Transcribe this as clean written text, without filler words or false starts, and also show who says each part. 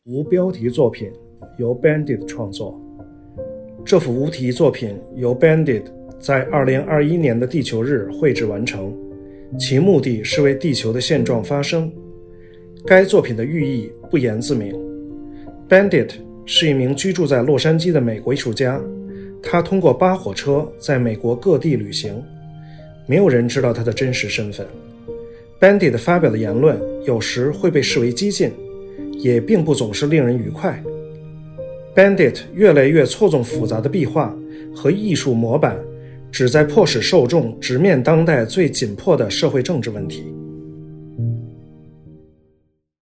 Speaker 1: 无标题作品由 Bandit 创作。这幅无题作品由 Bandit 在2021年的地球日绘制完成，其目的是为地球的现状发声。该作品的寓意不言自明。Bandit 是一名居住在洛杉矶的美国艺术家，他通过扒火车在美国各地旅行，没有人知道他的真实身份。Bandit 发表的言论有时会被视为激进，也并不总是令人愉快。Bandit 越来越错综复杂的壁画和艺术模板，旨在迫使受众直面当代最紧迫的社会政治问题。